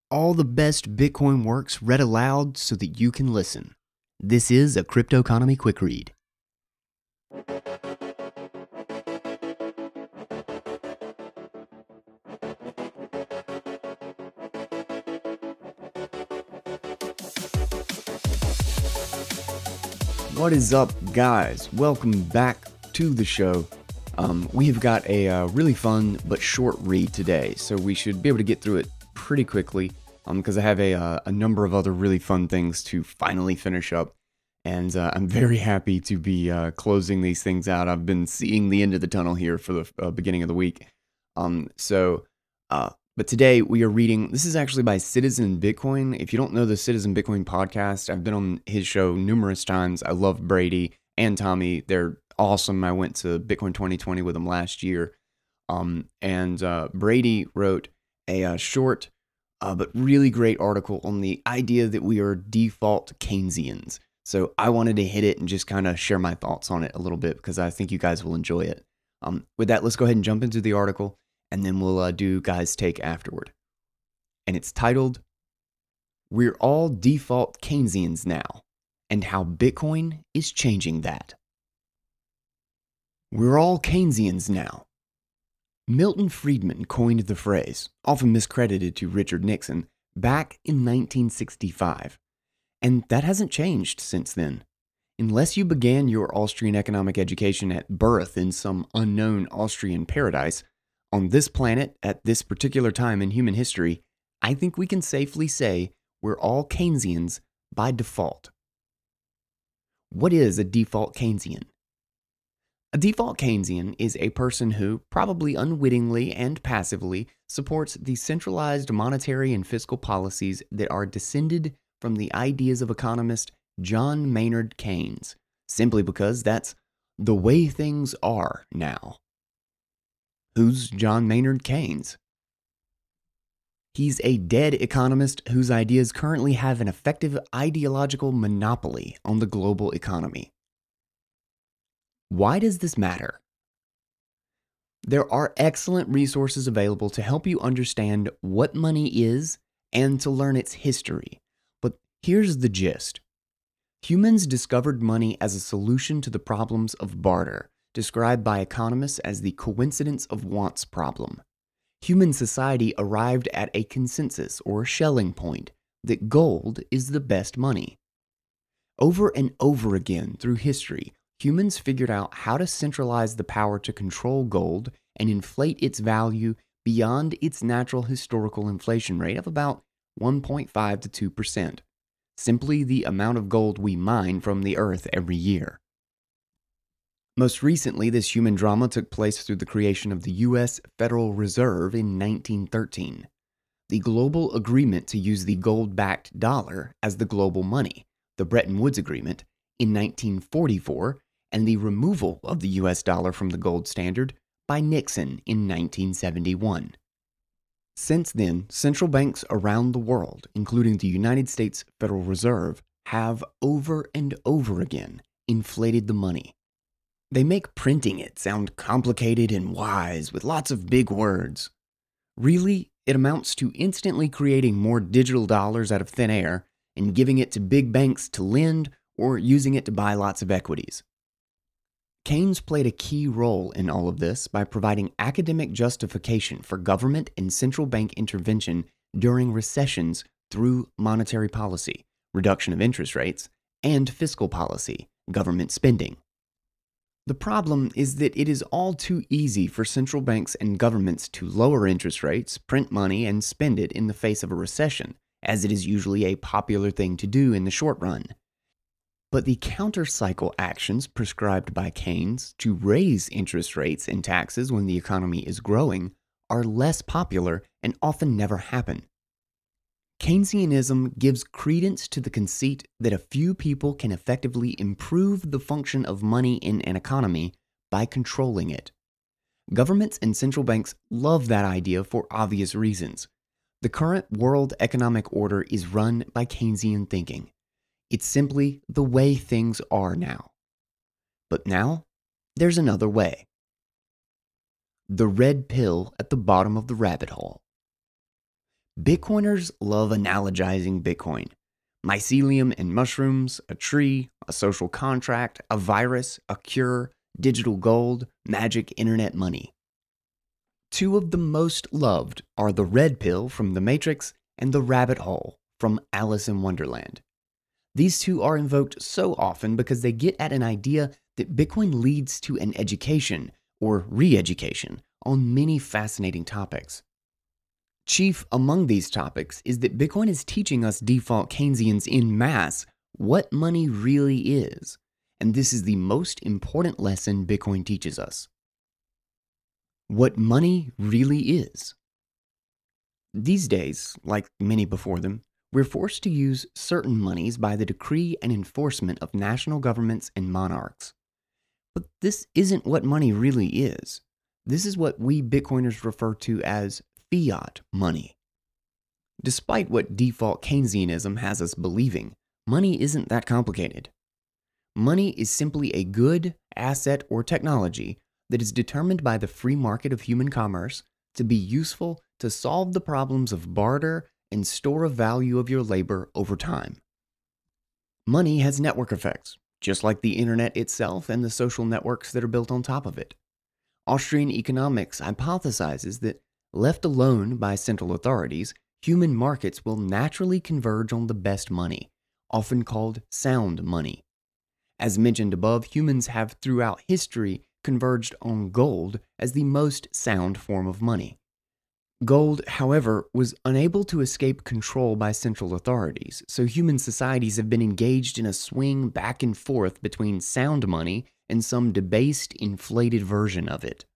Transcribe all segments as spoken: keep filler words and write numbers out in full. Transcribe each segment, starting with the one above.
All the best Bitcoin works read aloud so that you can listen. This is a Crypto Economy Quick Read. What is up, guys? Welcome back to the show. Um, we've got a uh, really fun but short read today, so we should be able to get through it pretty quickly um, because I have a, uh, a number of other really fun things to finally finish up, and uh, I'm very happy to be uh, closing these things out. I've been seeing the end of the tunnel here for the uh, beginning of the week. Um, so, uh, but today we are reading, this is actually by Citizen Bitcoin. If you don't know the Citizen Bitcoin podcast, I've been on his show numerous times. I love Brady and Tommy. They're awesome. I went to Bitcoin twenty twenty with them last year. Um, and uh, Brady wrote a uh, short uh, but really great article on the idea that we are default Keynesians. So I wanted to hit it and just kind of share my thoughts on it a little bit because I think you guys will enjoy it. Um, with that, let's go ahead and jump into the article, and then we'll uh, do guys' take afterward. And it's titled, "We're All Default Keynesians Now, and How Bitcoin is Changing That." We're all Keynesians now. Milton Friedman coined the phrase, often miscredited to Richard Nixon, back in nineteen sixty-five. And that hasn't changed since then. Unless you began your Austrian economic education at birth in some unknown Austrian paradise, on this planet, at this particular time in human history, I think we can safely say we're all Keynesians by default. What is a default Keynesian? A default Keynesian is a person who, probably unwittingly and passively, supports the centralized monetary and fiscal policies that are descended from the ideas of economist John Maynard Keynes, simply because that's the way things are now. Who's John Maynard Keynes? He's a dead economist whose ideas currently have an effective ideological monopoly on the global economy. Why does this matter? There are excellent resources available to help you understand what money is and to learn its history. But here's the gist. Humans discovered money as a solution to the problems of barter, described by economists as the coincidence of wants problem. Human society arrived at a consensus or Schelling point that gold is the best money. Over and over again through history, humans figured out how to centralize the power to control gold and inflate its value beyond its natural historical inflation rate of about one point five to two percent, simply the amount of gold we mine from the earth every year. Most recently, this human drama took place through the creation of the U S Federal Reserve in nineteen thirteen. The global agreement to use the gold-backed dollar as the global money, the Bretton Woods Agreement, in nineteen forty-four, and the removal of the U S dollar from the gold standard by Nixon in nineteen seventy-one. Since then, central banks around the world, including the United States Federal Reserve, have over and over again inflated the money. They make printing it sound complicated and wise with lots of big words. Really, it amounts to instantly creating more digital dollars out of thin air and giving it to big banks to lend or using it to buy lots of equities. Keynes played a key role in all of this by providing academic justification for government and central bank intervention during recessions through monetary policy, reduction of interest rates, and fiscal policy, government spending. The problem is that it is all too easy for central banks and governments to lower interest rates, print money, and spend it in the face of a recession, as it is usually a popular thing to do in the short run. But the counter-cycle actions prescribed by Keynes to raise interest rates and taxes when the economy is growing are less popular and often never happen. Keynesianism gives credence to the conceit that a few people can effectively improve the function of money in an economy by controlling it. Governments and central banks love that idea for obvious reasons. The current world economic order is run by Keynesian thinking. It's simply the way things are now. But now, there's another way. The red pill at the bottom of the rabbit hole. Bitcoiners love analogizing Bitcoin. Mycelium and mushrooms, a tree, a social contract, a virus, a cure, digital gold, magic internet money. Two of the most loved are the red pill from The Matrix and the rabbit hole from Alice in Wonderland. These two are invoked so often because they get at an idea that Bitcoin leads to an education or re-education on many fascinating topics. Chief among these topics is that Bitcoin is teaching us default Keynesians in mass what money really is, and this is the most important lesson Bitcoin teaches us. What money really is. These days, like many before them, we're forced to use certain monies by the decree and enforcement of national governments and monarchs. But this isn't what money really is. This is what we Bitcoiners refer to as fiat money. Despite what default Keynesianism has us believing, money isn't that complicated. Money is simply a good, asset, or technology that is determined by the free market of human commerce to be useful to solve the problems of barter and store of value of your labor over time. Money has network effects, just like the internet itself and the social networks that are built on top of it. Austrian economics hypothesizes that, left alone by central authorities, human markets will naturally converge on the best money, often called sound money. As mentioned above, humans have throughout history converged on gold as the most sound form of money. Gold, however, was unable to escape control by central authorities, so human societies have been engaged in a swing back and forth between sound money and some debased, inflated version of it.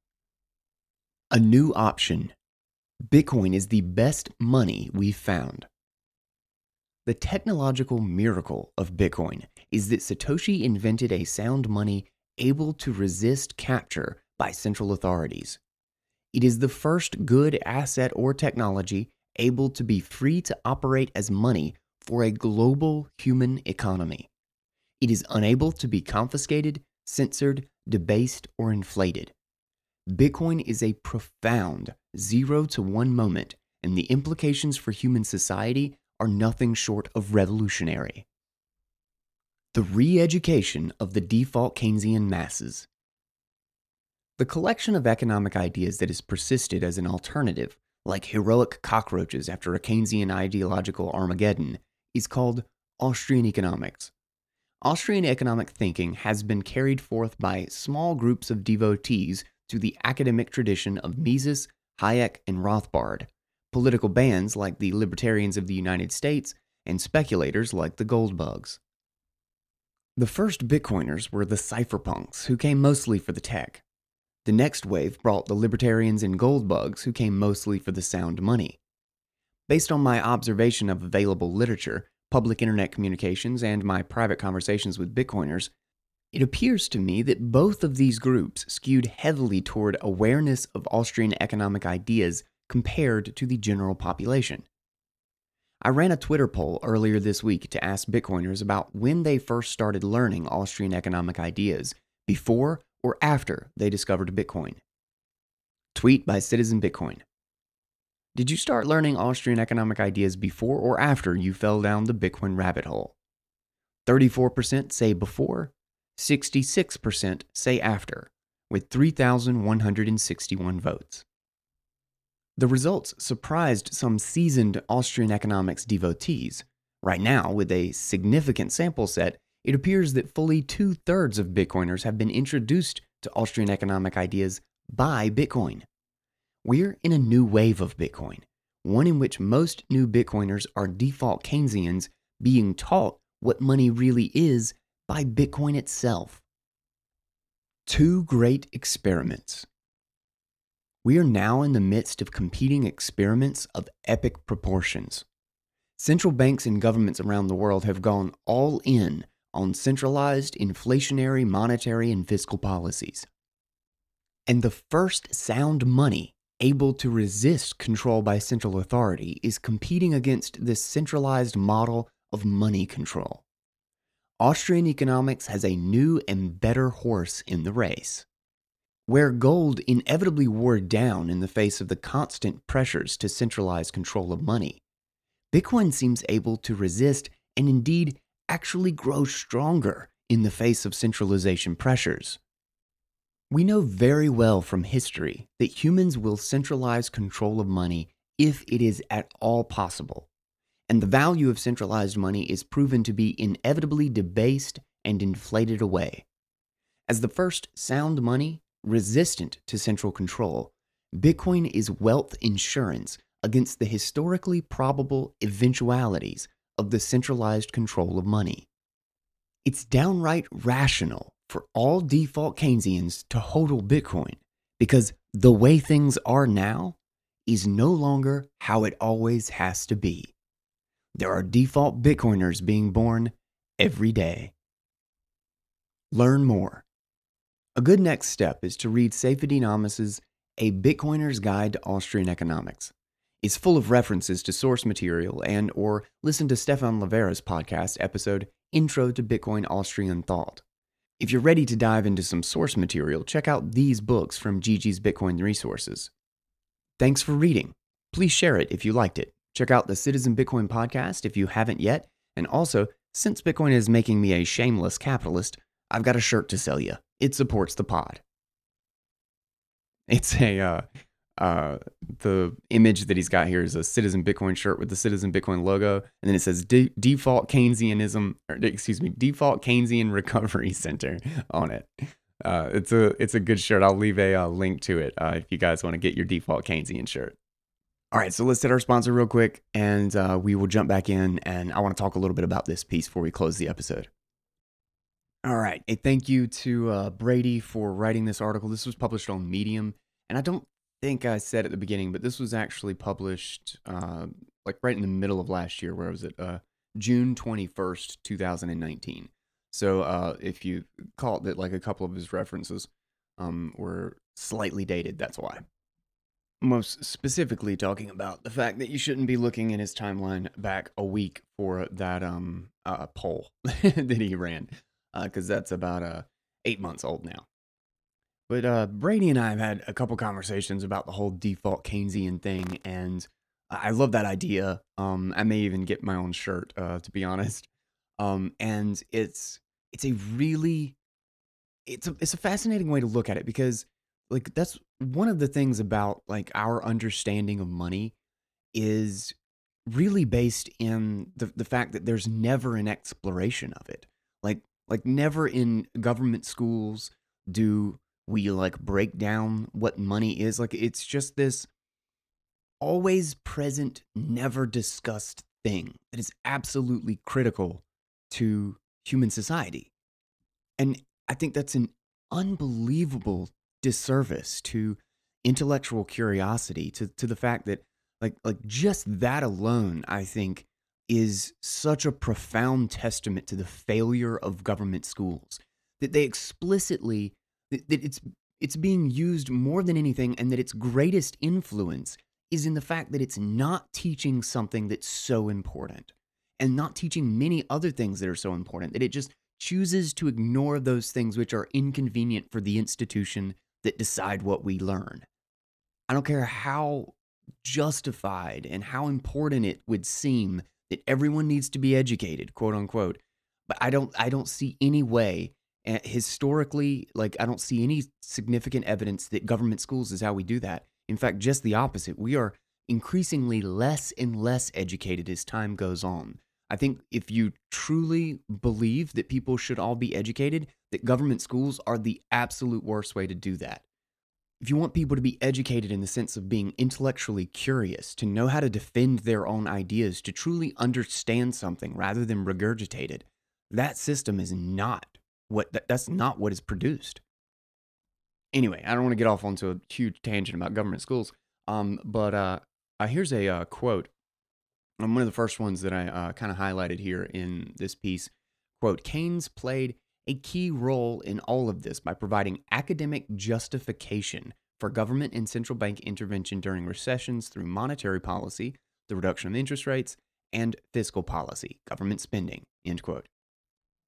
A new option. Bitcoin is the best money we've found. The technological miracle of Bitcoin is that Satoshi invented a sound money able to resist capture by central authorities. It is the first good asset or technology able to be free to operate as money for a global human economy. It is unable to be confiscated, censored, debased, or inflated. Bitcoin is a profound zero to one moment, and the implications for human society are nothing short of revolutionary. The re-education of the default Keynesian masses. The collection of economic ideas that has persisted as an alternative, like heroic cockroaches after a Keynesian ideological Armageddon, is called Austrian economics. Austrian economic thinking has been carried forth by small groups of devotees to the academic tradition of Mises, Hayek, and Rothbard, political bands like the Libertarians of the United States, and speculators like the Goldbugs. The first Bitcoiners were the cypherpunks, who came mostly for the tech. The next wave brought the Libertarians and Goldbugs, who came mostly for the sound money. Based on my observation of available literature, public internet communications, and my private conversations with Bitcoiners, it appears to me that both of these groups skewed heavily toward awareness of Austrian economic ideas compared to the general population. I ran a Twitter poll earlier this week to ask Bitcoiners about when they first started learning Austrian economic ideas, before or after they discovered Bitcoin. Tweet by Citizen Bitcoin. Did you start learning Austrian economic ideas before or after you fell down the Bitcoin rabbit hole? thirty-four percent say before, sixty-six percent say after, with three thousand one hundred sixty-one votes. The results surprised some seasoned Austrian economics devotees. Right now, with a significant sample set, it appears that fully two-thirds of Bitcoiners have been introduced to Austrian economic ideas by Bitcoin. We're in a new wave of Bitcoin, one in which most new Bitcoiners are default Keynesians being taught what money really is by Bitcoin itself. Two great experiments. We are now in the midst of competing experiments of epic proportions. Central banks and governments around the world have gone all in on centralized inflationary monetary and fiscal policies. And the first sound money able to resist control by central authority is competing against this centralized model of money control. Austrian economics has a new and better horse in the race. Where gold inevitably wore down in the face of the constant pressures to centralize control of money, Bitcoin seems able to resist and indeed actually grow stronger in the face of centralization pressures. We know very well from history that humans will centralize control of money if it is at all possible, and the value of centralized money is proven to be inevitably debased and inflated away. As the first sound money, resistant to central control, Bitcoin is wealth insurance against the historically probable eventualities of the centralized control of money. It's downright rational for all default Keynesians to hodl Bitcoin because the way things are now is no longer how it always has to be. There are default Bitcoiners being born every day. Learn more. A good next step is to read Saifedean Amos's A Bitcoiner's Guide to Austrian Economics. It's full of references to source material and or listen to Stefan Livera's podcast episode Intro to Bitcoin Austrian Thought. If you're ready to dive into some source material, check out these books from Gigi's Bitcoin Resources. Thanks for reading. Please share it if you liked it. Check out the Citizen Bitcoin podcast if you haven't yet. And also, since Bitcoin is making me a shameless capitalist, I've got a shirt to sell you. It supports the pod. It's a, uh, uh, the image that he's got here is a Citizen Bitcoin shirt with the Citizen Bitcoin logo. And then it says De- default Keynesianism, or excuse me, default Keynesian Recovery Center on it. Uh, it's a, it's a good shirt. I'll leave a uh, link to it uh, if you guys want to get your default Keynesian shirt. All right, so let's hit our sponsor real quick and uh, we will jump back in. And I want to talk a little bit about this piece before we close the episode. All right. A thank you to uh, Brady for writing this article. This was published on Medium. And I don't think I said at the beginning, but this was actually published uh, like right in the middle of last year. Where was it? Uh, June twenty-first, twenty nineteen. So uh, if you caught that like a couple of his references um, were slightly dated, that's why. Most specifically talking about the fact that you shouldn't be looking in his timeline back a week for that um, uh, poll that he ran. Because uh, that's about uh, eight months old now. But uh, Brady and I have had a couple conversations about the whole default Keynesian thing, and I love that idea. Um, I may even get my own shirt, uh, to be honest. Um, and it's it's a really it's a it's a fascinating way to look at it because like that's one of the things about like our understanding of money is really based in the the fact that there's never an exploration of it. Like Like never in government schools do we like break down what money is. Like it's just this always present, never discussed thing that is absolutely critical to human society. And I think that's an unbelievable disservice to intellectual curiosity, to, to the fact that like like just that alone, I think, is such a profound testament to the failure of government schools that they explicitly that, that it's it's being used more than anything, and that its greatest influence is in the fact that it's not teaching something that's so important and not teaching many other things that are so important, that it just chooses to ignore those things which are inconvenient for the institution that decide what we learn. I don't care how justified and how important it would seem that everyone needs to be educated, quote unquote. But I don't I don't see any way uh, historically, like I don't see any significant evidence that government schools is how we do that. In fact, just the opposite. We are increasingly less and less educated as time goes on. I think if you truly believe that people should all be educated, that government schools are the absolute worst way to do that. If you want people to be educated in the sense of being intellectually curious, to know how to defend their own ideas, to truly understand something rather than regurgitate it, that system is not what, that, that's not what is produced. Anyway, I don't want to get off onto a huge tangent about government schools, um, but uh, uh, here's a uh, quote. Um, one of the first ones that I uh, kind of highlighted here in this piece. Quote, Keynes played a key role in all of this by providing academic justification for government and central bank intervention during recessions through monetary policy, the reduction of interest rates, and fiscal policy, government spending, end quote.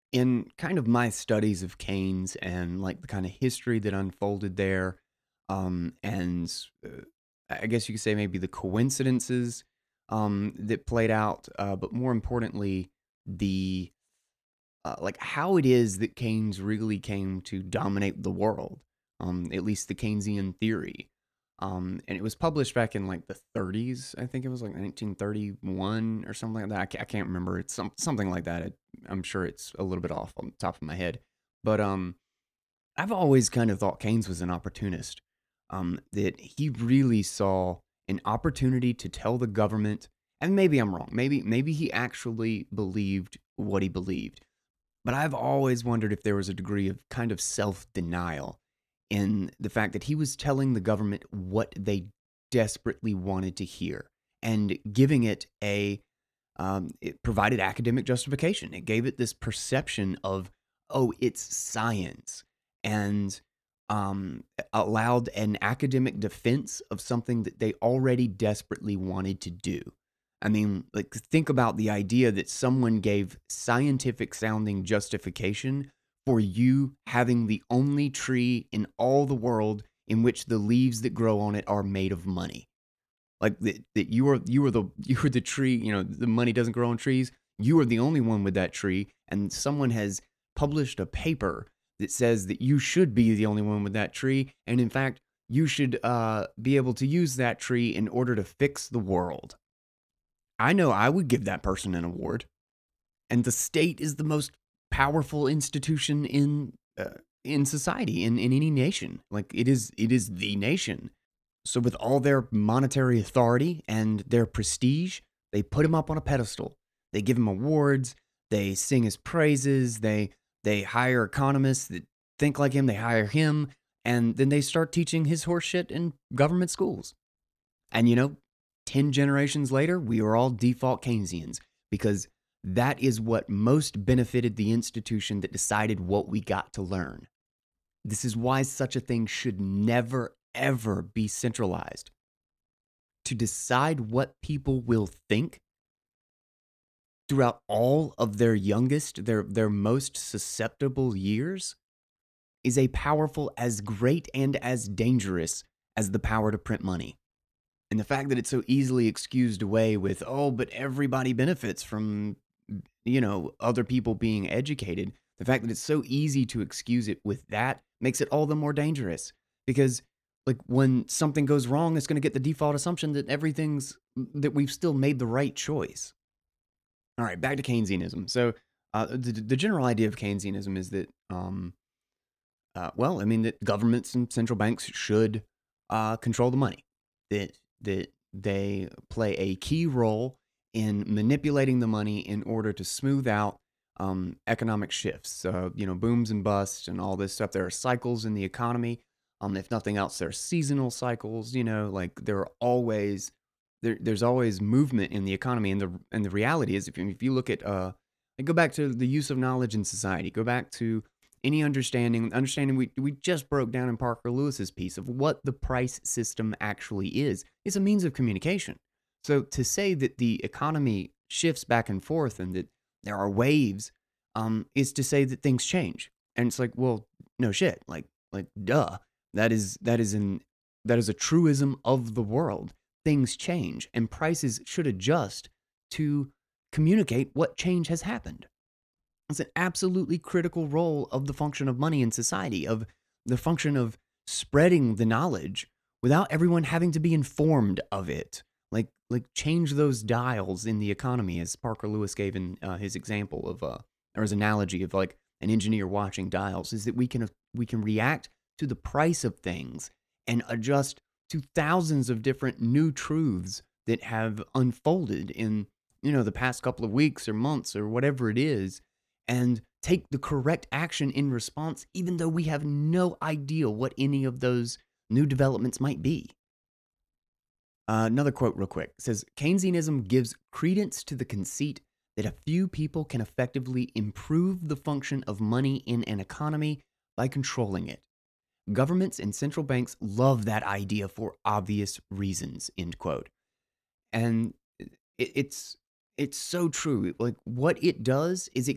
In kind of my studies of Keynes and like the kind of history that unfolded there, um, and uh, I guess you could say maybe the coincidences um, that played out, uh, but more importantly, the uh, like how it is that Keynes really came to dominate the world, um, at least the Keynesian theory. Um, and it was published back in like the thirties. I think it was like nineteen thirty-one or something like that. I, ca- I can't remember. It's some, something like that. It, I'm sure it's a little bit off on the top of my head. But um, I've always kind of thought Keynes was an opportunist. Um, that he really saw an opportunity to tell the government, and maybe I'm wrong. Maybe maybe he actually believed what he believed, but I've always wondered if there was a degree of kind of self denial in the fact that he was telling the government what they desperately wanted to hear and giving it a, um, it provided academic justification. It gave it this perception of, oh, it's science, and um, allowed an academic defense of something that they already desperately wanted to do. I mean, like, think about the idea that someone gave scientific sounding justification for you having the only tree in all the world in which the leaves that grow on it are made of money. Like that, that you are you are the you are the tree, you know, the money doesn't grow on trees. You are the only one with that tree, and someone has published a paper that says that you should be the only one with that tree, and in fact, you should uh, be able to use that tree in order to fix the world. I know I would give that person an award. And the state is the most powerful institution in uh, in society, in, in any nation. Like it is it is the nation. So with all their monetary authority and their prestige, they put him up on a pedestal. They give him awards, they sing his praises, they they hire economists that think like him, they hire him, and then they start teaching his horseshit in government schools. And you know, ten generations later, we are all default Keynesians because that is what most benefited the institution that decided what we got to learn. This is why such a thing should never, ever be centralized. To decide what people will think throughout all of their youngest, their, their most susceptible years is a powerful, as great and as dangerous as the power to print money. And the fact that it's so easily excused away with, oh, but everybody benefits from, you know, other people being educated. The fact that it's so easy to excuse it with that makes it all the more dangerous. Because, like, when something goes wrong, it's going to get the default assumption that everything's, that we've still made the right choice. All right, back to Keynesianism. So, uh, the, the general idea of Keynesianism is that, um, uh, well, I mean, that governments and central banks should uh, control the money. That that they play a key role in manipulating the money in order to smooth out um, economic shifts. Uh, you know, booms and busts and all this stuff. There are cycles in the economy. Um, if nothing else, there are seasonal cycles. You know, like there are always there, there's always movement in the economy. And the and the reality is, if you, if you look at uh, go back to the use of knowledge in society, go back to any understanding, understanding we, we just broke down in Parker Lewis's piece of what the price system actually is. It's a means of communication. So to say that the economy shifts back and forth and that there are waves um, is to say that things change. And it's like, well, no shit. Like, like, duh. That is that is an that is a truism of the world. Things change, and prices should adjust to communicate what change has happened. It's an absolutely critical role of the function of money in society, of the function of spreading the knowledge without everyone having to be informed of it. Like, like change those dials in the economy, as Parker Lewis gave in uh, his example of, uh, or his analogy of like an engineer watching dials, is that we can we can react to the price of things and adjust to thousands of different new truths that have unfolded in, you know, the past couple of weeks or months or whatever it is, and take the correct action in response, even though we have no idea what any of those new developments might be. Uh, another quote, real quick, says Keynesianism gives credence to the conceit that a few people can effectively improve the function of money in an economy by controlling it. Governments and central banks love that idea for obvious reasons, end quote. And it, it's it's so true. Like what it does is it gives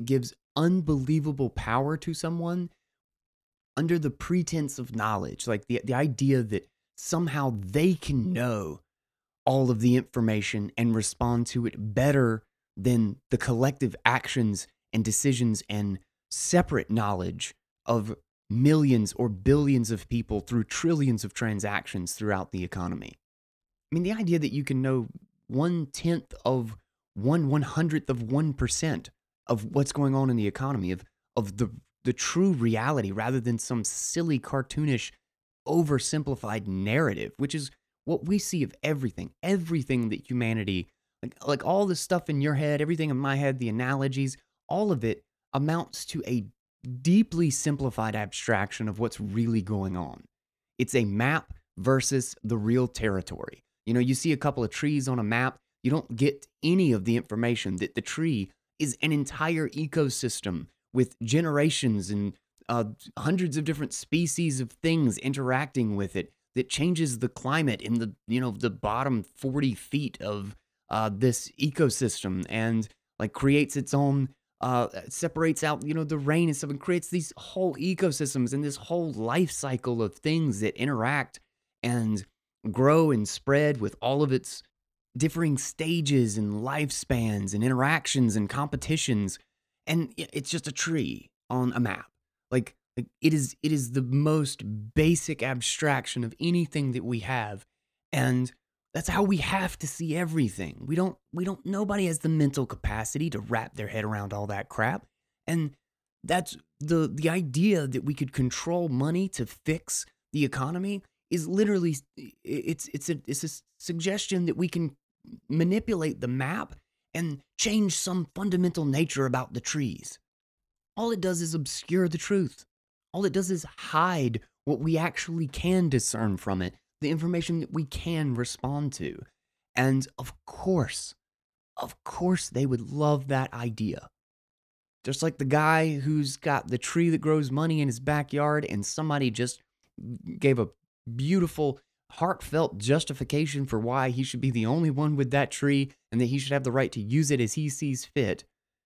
unbelievable power to someone under the pretense of knowledge. Like the, the idea that somehow they can know all of the information and respond to it better than the collective actions and decisions and separate knowledge of millions or billions of people through trillions of transactions throughout the economy. I mean, the idea that you can know one tenth of one one hundredth of one percent of what's going on in the economy, of of the the true reality, rather than some silly cartoonish, oversimplified narrative, which is what we see of everything, everything that humanity, like like all the stuff in your head, everything in my head, the analogies, all of it amounts to a deeply simplified abstraction of what's really going on. It's a map versus the real territory. You know, you see a couple of trees on a map, you don't get any of the information that the tree is an entire ecosystem with generations and uh, hundreds of different species of things interacting with it that changes the climate in the, you know, the bottom forty feet of uh, this ecosystem, and like creates its own, uh, separates out, you know, the rain and stuff, and creates these whole ecosystems and this whole life cycle of things that interact and grow and spread with all of its differing stages and lifespans and interactions and competitions. And it's just a tree on a map. Like, like it is it is the most basic abstraction of anything that we have. And that's how we have to see everything. We don't we don't nobody has the mental capacity to wrap their head around all that crap. And that's the the idea that we could control money to fix the economy is literally, it's it's a it's a suggestion that we can manipulate the map and change some fundamental nature about the trees. All it does is obscure the truth. All it does is hide what we actually can discern from it, the information that we can respond to. And of course, of course, they would love that idea. Just like the guy who's got the tree that grows money in his backyard, and somebody just gave a beautiful, heartfelt justification for why he should be the only one with that tree and that he should have the right to use it as he sees fit.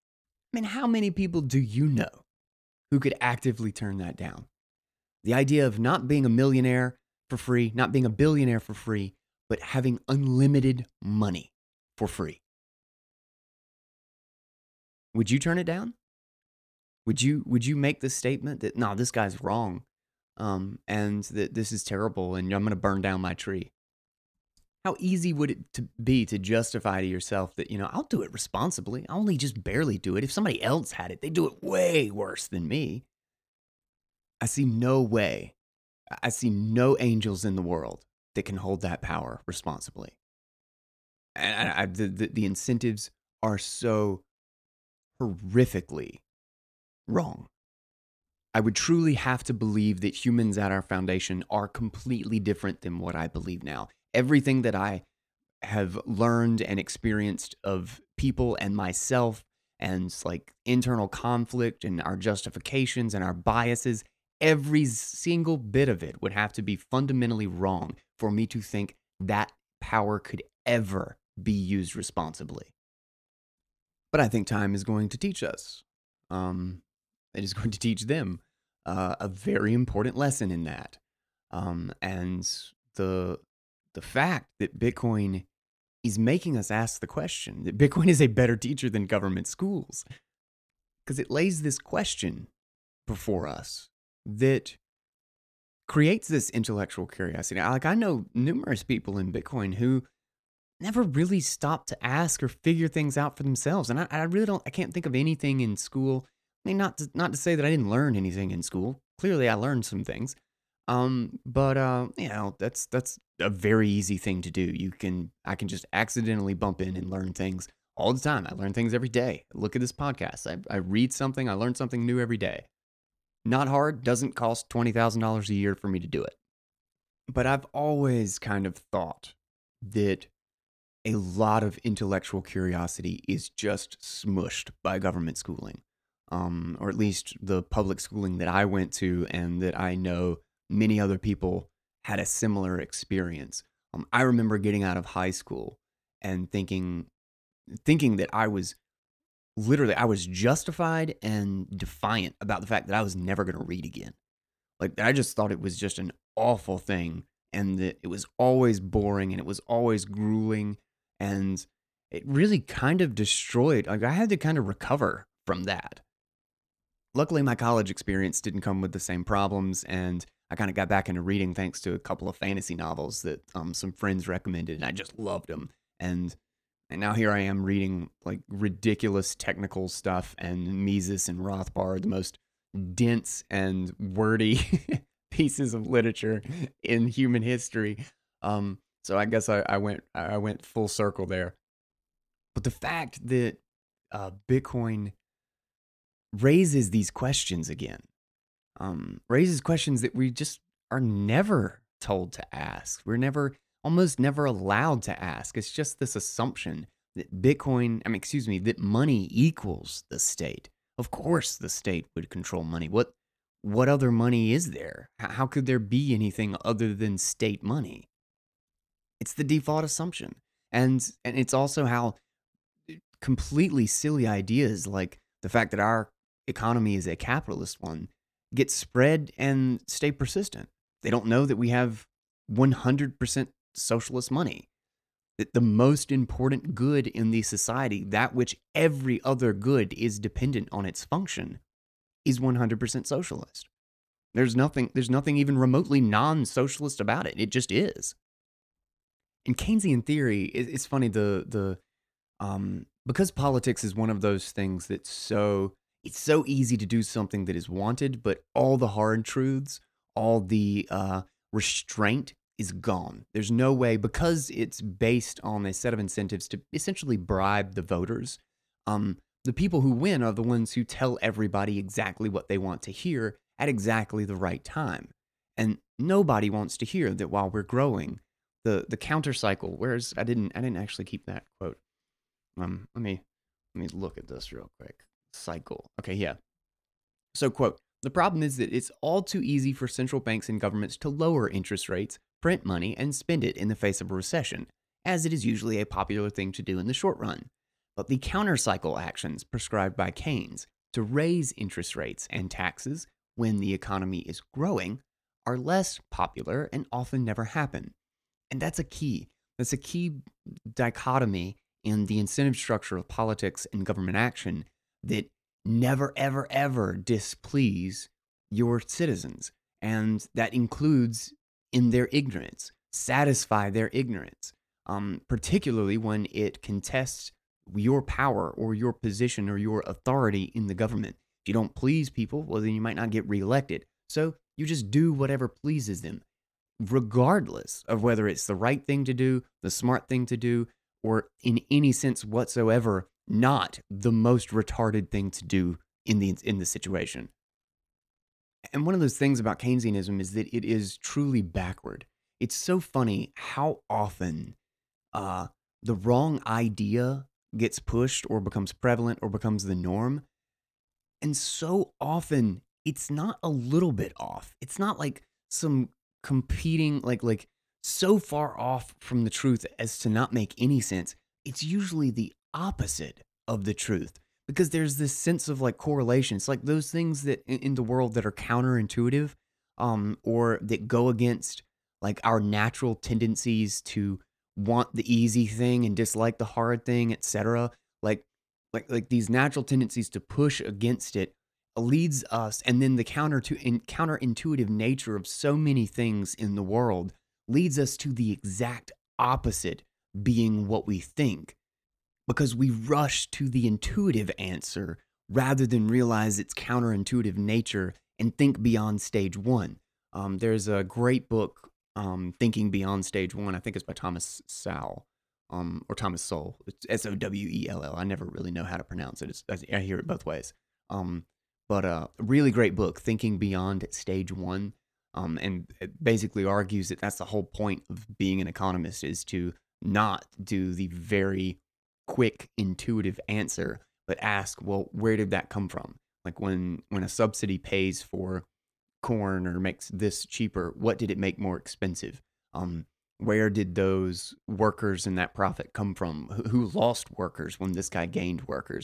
I mean, how many people do you know who could actively turn that down? The idea of not being a millionaire for free, not being a billionaire for free, but having unlimited money for free. Would you turn it down? Would you would you make the statement that, no, this guy's wrong, um, and that this is terrible, and I'm going to burn down my tree? How easy would it to be to justify to yourself that, you know, I'll do it responsibly. I'll only just barely do it. If somebody else had it, they do it way worse than me. I see no way. I see no angels in the world that can hold that power responsibly. And I, I, the, the, the incentives are so horrifically wrong. I would truly have to believe that humans at our foundation are completely different than what I believe now. Everything that I have learned and experienced of people and myself, and like internal conflict and our justifications and our biases, every single bit of it would have to be fundamentally wrong for me to think that power could ever be used responsibly. But I think time is going to teach us. Um, it is going to teach them uh, a very important lesson in that. Um, and the the fact that Bitcoin is making us ask the question, that Bitcoin is a better teacher than government schools, because it lays this question before us that creates this intellectual curiosity. Like, I know numerous people in Bitcoin who never really stopped to ask or figure things out for themselves. And I, I really don't, I can't think of anything in school. I mean, not to, not to say that I didn't learn anything in school. Clearly, I learned some things. Um, but, uh, you know, that's, that's a very easy thing to do. You can, I can just accidentally bump in and learn things all the time. I learn things every day. Look at this podcast. I, I read something. I learn something new every day. Not hard. Doesn't cost twenty thousand dollars a year for me to do it. But I've always kind of thought that a lot of intellectual curiosity is just smushed by government schooling. Um, or at least the public schooling that I went to, and that I know many other people had a similar experience. Um, I remember getting out of high school and thinking, thinking that I was literally, I was justified and defiant about the fact that I was never going to read again. Like, I just thought it was just an awful thing and that it was always boring and it was always grueling. And it really kind of destroyed, like, I had to kind of recover from that. Luckily, my college experience didn't come with the same problems, and I kind of got back into reading thanks to a couple of fantasy novels that um, some friends recommended, and I just loved them. And and now here I am reading like ridiculous technical stuff and Mises and Rothbard, the most dense and wordy pieces of literature in human history. Um, so I guess I, I went I went full circle there. But the fact that uh, Bitcoin raises these questions again, um, raises questions that we just are never told to ask. We're never, almost never allowed to ask. It's just this assumption that Bitcoin, I mean, excuse me, that money equals the state. Of course, the state would control money. What, what other money is there? H- How could there be anything other than state money? It's the default assumption, and and it's also how completely silly ideas like the fact that our economy is a capitalist one get spread and stay persistent. They don't know that we have one hundred percent socialist money. That the most important good in the society, that which every other good is dependent on its function, is one hundred percent socialist. There's nothing there's nothing even remotely non-socialist about it. It just is. In Keynesian theory, it's funny the the um, because politics is one of those things that's so it's so easy to do something that is wanted, but all the hard truths, all the uh, restraint is gone. There's no way because it's based on a set of incentives to essentially bribe the voters. Um, the people who win are the ones who tell everybody exactly what they want to hear at exactly the right time, and nobody wants to hear that while we're growing, the the counter cycle. Whereas I didn't I didn't actually keep that quote. Um, let me let me look at this real quick. Cycle. Okay, yeah. So, quote, the problem is that it's all too easy for central banks and governments to lower interest rates, print money, and spend it in the face of a recession, as it is usually a popular thing to do in the short run. But the countercycle actions prescribed by Keynes to raise interest rates and taxes when the economy is growing are less popular and often never happen. And that's a key. That's a key dichotomy in the incentive structure of politics and government action that never, ever, ever displease your citizens. And that includes in their ignorance, satisfy their ignorance, um, particularly when it contests your power or your position or your authority in the government. If you don't please people, well, then you might not get reelected. So you just do whatever pleases them, regardless of whether it's the right thing to do, the smart thing to do, or in any sense whatsoever, not the most retarded thing to do in the in the situation. And one of those things about Keynesianism is that it is truly backward. It's so funny how often uh, the wrong idea gets pushed or becomes prevalent or becomes the norm. And so often it's not a little bit off. It's not like some competing, like, like so far off from the truth as to not make any sense. It's usually the opposite of the truth because there's this sense of like correlation. It's like those things that in, in the world that are counterintuitive, um, or that go against like our natural tendencies to want the easy thing and dislike the hard thing, et cetera. Like, like, like these natural tendencies to push against it leads us, and then the counter to in, counterintuitive nature of so many things in the world leads us to the exact opposite being what we think, because we rush to the intuitive answer rather than realize its counterintuitive nature and think beyond stage one. Um, there's a great book, um, Thinking Beyond Stage One. I think it's by Thomas Sowell, um, or Thomas Sowell. It's S O W E L L. I never really know how to pronounce it. It's, I hear it both ways. Um, but uh, a really great book, Thinking Beyond Stage One. Um, and it basically argues that that's the whole point of being an economist, is to not do the very quick, intuitive answer, but ask, well, where did that come from? Like when when a subsidy pays for corn or makes this cheaper, what did it make more expensive? Um, where did those workers and that profit come from? Who, who lost workers when this guy gained workers?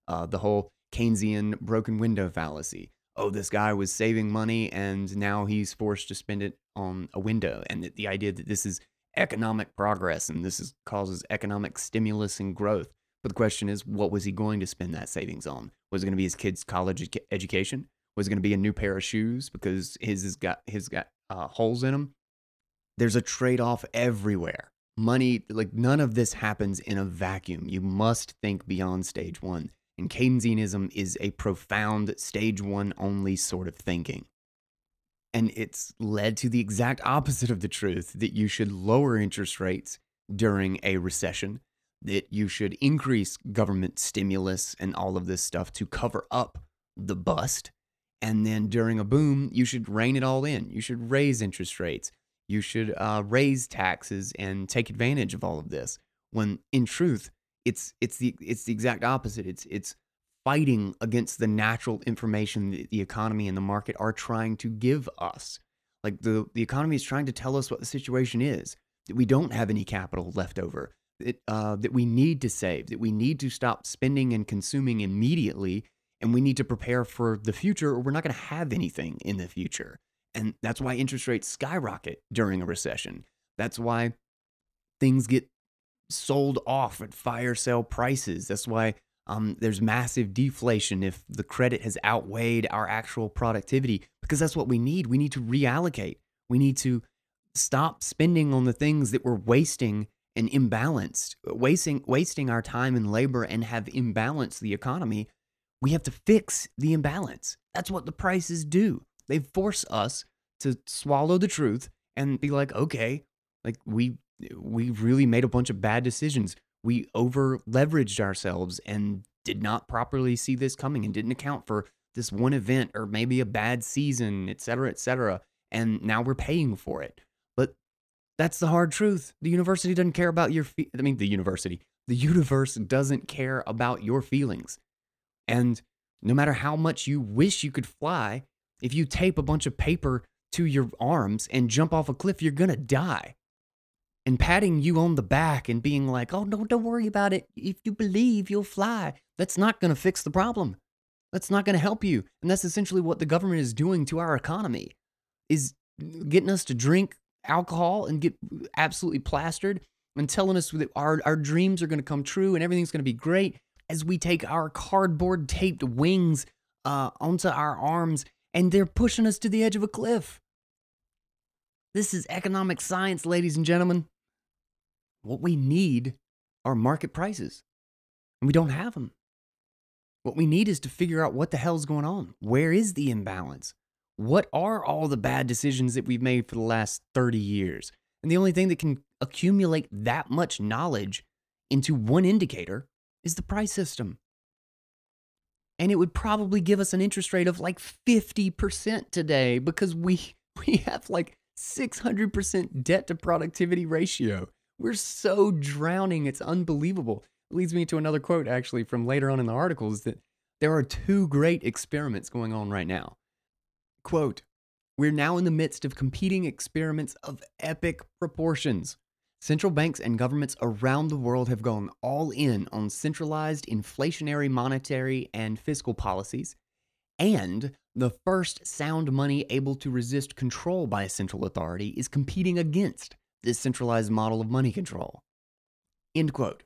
uh, the whole Keynesian broken window fallacy. Oh, this guy was saving money and now he's forced to spend it on a window. And the, the idea that this is economic progress and this is, causes economic stimulus and growth. But the question is, what was he going to spend that savings on? Was it going to be his kid's college edu- education? Was it going to be a new pair of shoes because his has got his got uh, holes in them? There's a trade-off everywhere. Money, like none of this happens in a vacuum. You must think beyond stage one. And Keynesianism is a profound stage one only sort of thinking. And it's led to the exact opposite of the truth, that you should lower interest rates during a recession, that you should increase government stimulus and all of this stuff to cover up the bust. And then during a boom, you should rein it all in. You should raise interest rates. You should uh, raise taxes and take advantage of all of this. When in truth, it's it's the it's the exact opposite. It's it's fighting against the natural information that the economy and the market are trying to give us. Like the the economy is trying to tell us what the situation is, that we don't have any capital left over, that uh, that we need to save, that we need to stop spending and consuming immediately, and we need to prepare for the future, or we're not going to have anything in the future. And that's why interest rates skyrocket during a recession. That's why things get sold off at fire sale prices. That's why um, there's massive deflation if the credit has outweighed our actual productivity, because that's what we need. We need to reallocate. We need to stop spending on the things that we're wasting and imbalanced, wasting, wasting our time and labor and have imbalanced the economy. We have to fix the imbalance. That's what the prices do. They force us to swallow the truth and be like, okay, like we we really made a bunch of bad decisions. We over leveraged ourselves and did not properly see this coming and didn't account for this one event or maybe a bad season, et cetera, et cetera. And now we're paying for it. But that's the hard truth. The university doesn't care about your, fe- I mean, the university, the universe doesn't care about your feelings. And no matter how much you wish you could fly, if you tape a bunch of paper to your arms and jump off a cliff, you're going to die. And patting you on the back and being like, oh, no, don't worry about it. If you believe, you'll fly. That's not going to fix the problem. That's not going to help you. And that's essentially what the government is doing to our economy, is getting us to drink alcohol and get absolutely plastered and telling us that our, our dreams are going to come true and everything's going to be great as we take our cardboard taped wings uh, onto our arms. And they're pushing us to the edge of a cliff. This is economic science, ladies and gentlemen. What we need are market prices, and we don't have them. What we need is to figure out what the hell's going on. Where is the imbalance? What are all the bad decisions that we've made for the last thirty years? And the only thing that can accumulate that much knowledge into one indicator is the price system. And it would probably give us an interest rate of like fifty percent today, because we we have like six hundred percent debt to productivity ratio. We're so drowning, it's unbelievable. It leads me to another quote actually from later on in the article, is that there are two great experiments going on right now. Quote, we're now in the midst of competing experiments of epic proportions. Central banks and governments around the world have gone all in on centralized inflationary monetary and fiscal policies, and the first sound money able to resist control by a central authority is competing against this centralized model of money control. End quote.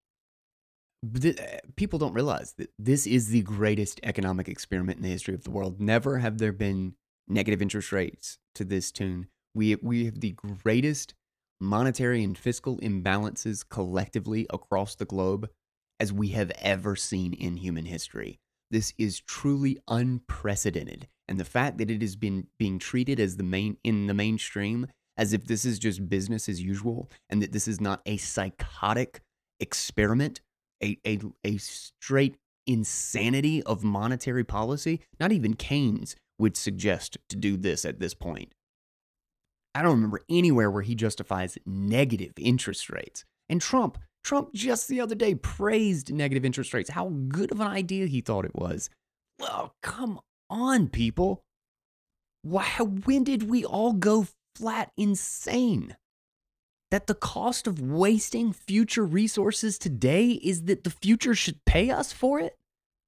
People don't realize that this is the greatest economic experiment in the history of the world. Never have there been negative interest rates to this tune. We, we have the greatest monetary and fiscal imbalances collectively across the globe as we have ever seen in human history. This is truly unprecedented. And the fact that it has been being treated as the main in the mainstream, as if this is just business as usual, and that this is not a psychotic experiment, a, a, a straight insanity of monetary policy. Not even Keynes would suggest to do this at this point. I don't remember anywhere where he justifies negative interest rates. And Trump, Trump just the other day praised negative interest rates, how good of an idea he thought it was. Well, come on, people. Why, when did we all go flat insane? That the cost of wasting future resources today is that the future should pay us for it?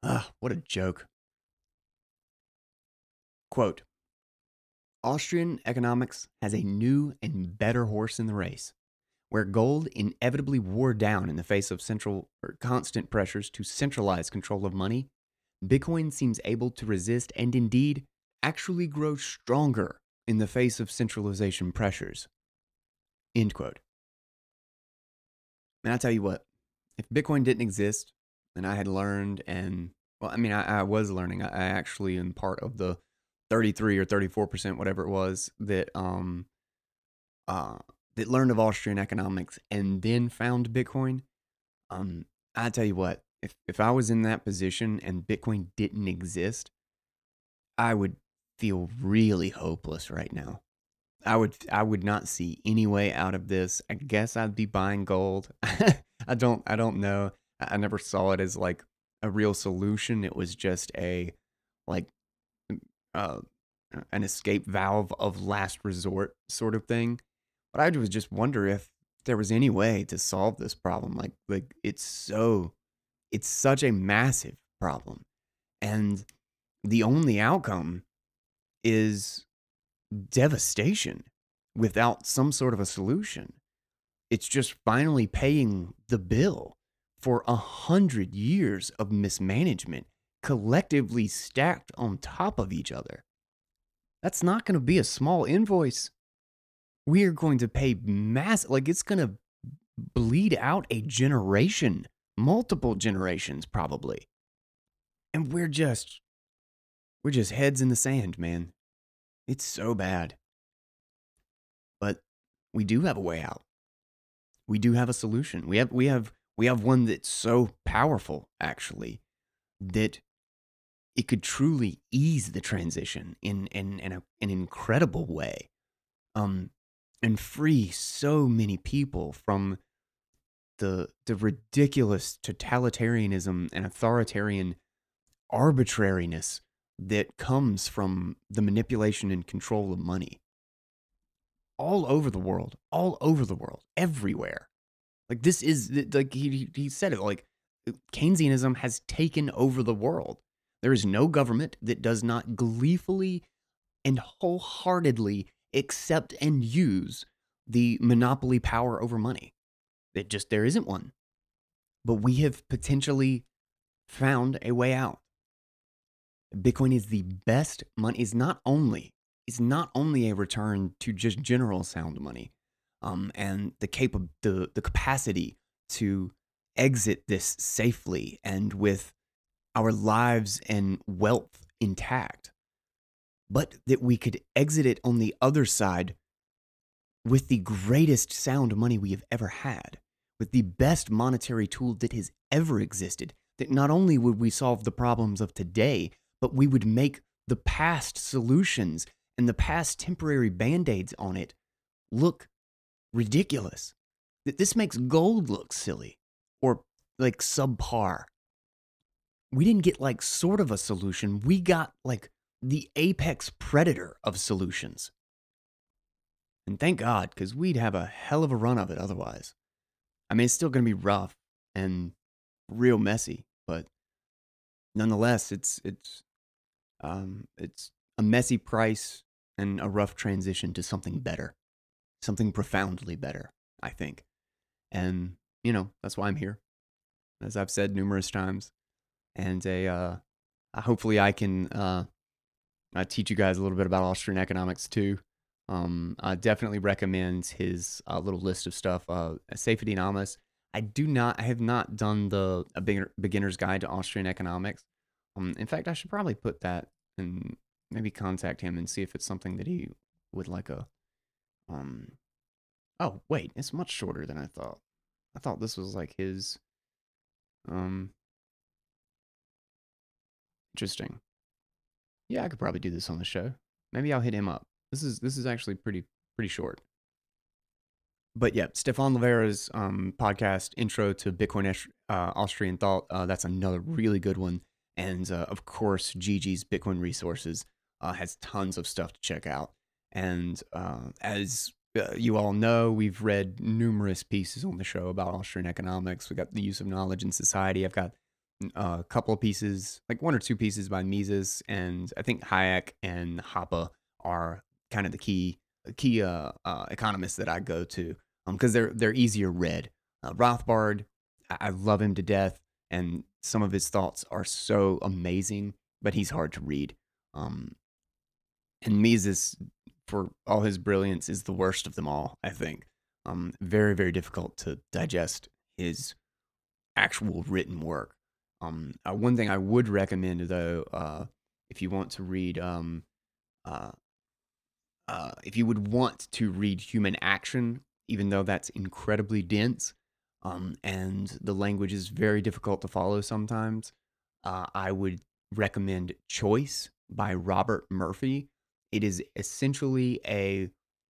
Ah, what a joke. Quote, Austrian economics has a new and better horse in the race. Where gold inevitably wore down in the face of central or constant pressures to centralize control of money, Bitcoin seems able to resist and indeed actually grow stronger in the face of centralization pressures. End quote. And I tell you what, if Bitcoin didn't exist and I had learned and, well, I mean, I, I was learning, I, I actually am part of the thirty-three or thirty-four percent, whatever it was, that, um, uh, that learned of Austrian economics and then found Bitcoin. Um, I tell you what, if, if I was in that position and Bitcoin didn't exist, I would feel really hopeless right now. I would I would not see any way out of this. I guess I'd be buying gold. I don't I don't know. I never saw it as like a real solution. It was just a like uh, an escape valve of last resort sort of thing. But I was just wonder if there was any way to solve this problem. Like like it's so it's such a massive problem. And the only outcome is devastation without some sort of a solution. It's just finally paying the bill for a hundred years of mismanagement collectively stacked on top of each other. That's not going to be a small invoice. We are going to pay mass, like it's going to bleed out a generation, multiple generations probably. And we're just, we're just heads in the sand, man. It's so bad. But we do have a way out. We do have a solution. We have we have we have one that's so powerful actually that it could truly ease the transition in in, in a, an incredible way. Um and free so many people from the the ridiculous totalitarianism and authoritarian arbitrariness that comes from the manipulation and control of money. All over the world, all over the world, everywhere. Like this is like he he said it like Keynesianism has taken over the world. There is no government that does not gleefully and wholeheartedly accept and use the monopoly power over money. It just there isn't one. But we have potentially found a way out. Bitcoin is the best money. Is not only is not only a return to just general sound money, um, and the cap- the the capacity to exit this safely and with our lives and wealth intact, but that we could exit it on the other side with the greatest sound money we have ever had, with the best monetary tool that has ever existed. That not only would we solve the problems of today, but we would make the past solutions and the past temporary band-aids on it look ridiculous. That this makes gold look silly or like subpar. We didn't get like sort of a solution. We got like the apex predator of solutions. And thank God, because we'd have a hell of a run of it otherwise. I mean, it's still going to be rough and real messy, but nonetheless, it's it's um, it's a messy price and a rough transition to something better, something profoundly better, I think. And you know, that's why I'm here, as I've said numerous times. And a uh, hopefully I can uh, uh, teach you guys a little bit about Austrian economics too. Um, I definitely recommend his uh, little list of stuff. Uh, Safety and Amos. I do not, I have not done the a beginner, beginner's guide to Austrian economics. Um, in fact, I should probably put that and maybe contact him and see if it's something that he would like a. Um, oh wait, it's much shorter than I thought. I thought this was like his. Um, interesting. Yeah, I could probably do this on the show. Maybe I'll hit him up. This is this is actually pretty pretty short. But yeah, Stefan Livera's um, podcast, Intro to Bitcoin uh, Austrian Thought, uh, that's another really good one. And uh, of course, Gigi's Bitcoin Resources uh, has tons of stuff to check out. And uh, as uh, you all know, we've read numerous pieces on the show about Austrian economics. We got the use of knowledge in society. I've got uh, a couple of pieces, like one or two pieces by Mises, and I think Hayek and Hoppe are kind of the key key uh, uh, economists that I go to because they're they're easier read. Uh, Rothbard, I, I love him to death, and some of his thoughts are so amazing, but he's hard to read. Um, and Mises, for all his brilliance, is the worst of them all. I think. Um, very very difficult to digest his actual written work. Um, uh, one thing I would recommend, though, uh, if you want to read, um, uh, uh, if you would want to read Human Action, even though that's incredibly dense, um, and the language is very difficult to follow sometimes, uh, I would recommend Choice by Robert Murphy. It is essentially a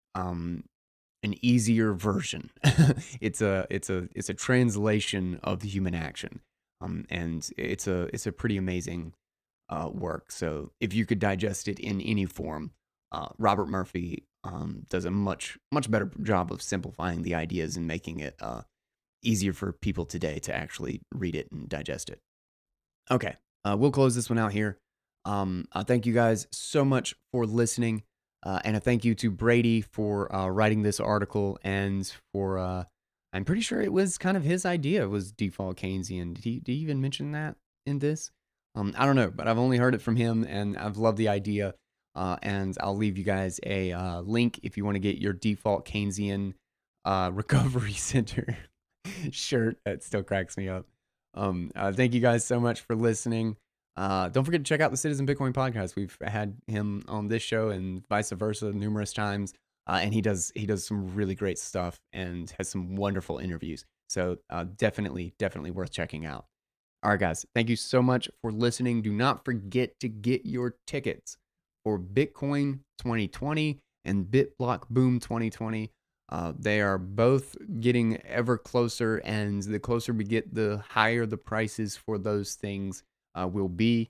um, an easier version. it's a it's a it's a translation of the Human Action, um, and it's a it's a pretty amazing uh, work. So if you could digest it in any form, uh, Robert Murphy um, does a much much better job of simplifying the ideas and making it uh, easier for people today to actually read it and digest it. Okay, uh, we'll close this one out here. Um, uh, thank you guys so much for listening. Uh, and a thank you to Brady for uh, writing this article and for, uh, I'm pretty sure it was kind of his idea was default Keynesian. Did he, did he even mention that in this? Um, I don't know, but I've only heard it from him and I've loved the idea. Uh, and I'll leave you guys a uh, link if you want to get your default Keynesian uh, recovery center shirt. That still cracks me up. Um, uh, thank you guys so much for listening. Uh, don't forget to check out the Citizen Bitcoin podcast. We've had him on this show and vice versa numerous times, uh, and he does he does some really great stuff and has some wonderful interviews. So uh, definitely, definitely worth checking out. All right, guys, thank you so much for listening. Do not forget to get your tickets for Bitcoin twenty twenty and BitBlock Boom twenty twenty. Uh, they are both getting ever closer, and the closer we get, the higher the prices for those things uh, will be.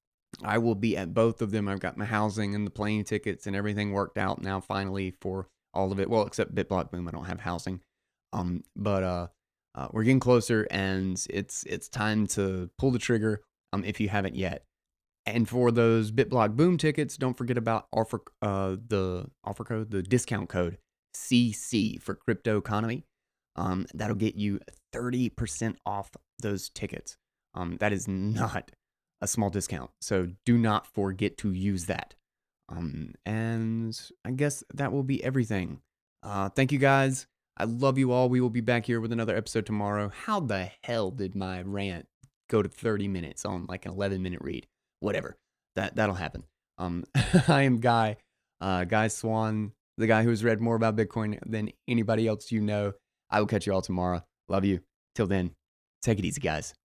I will be at both of them. I've got my housing and the plane tickets and everything worked out now finally for all of it. Well, except BitBlock Boom, I don't have housing. Um, but uh, uh, we're getting closer, and it's it's time to pull the trigger. Um, if you haven't yet. And for those BitBlock Boom tickets, don't forget about offer uh the offer code, the discount code C C for Crypto Economy. Um, that'll get you thirty percent off those tickets. Um, that is not a small discount, so do not forget to use that. Um, and I guess that will be everything. Uh, thank you guys. I love you all. We will be back here with another episode tomorrow. How the hell did my rant go to thirty minutes on like an eleven minute read? Whatever. That that'll happen. Um, I am Guy, uh, Guy Swan, the guy who's read more about Bitcoin than anybody else you know. I will catch you all tomorrow. Love you. Till then, take it easy, guys.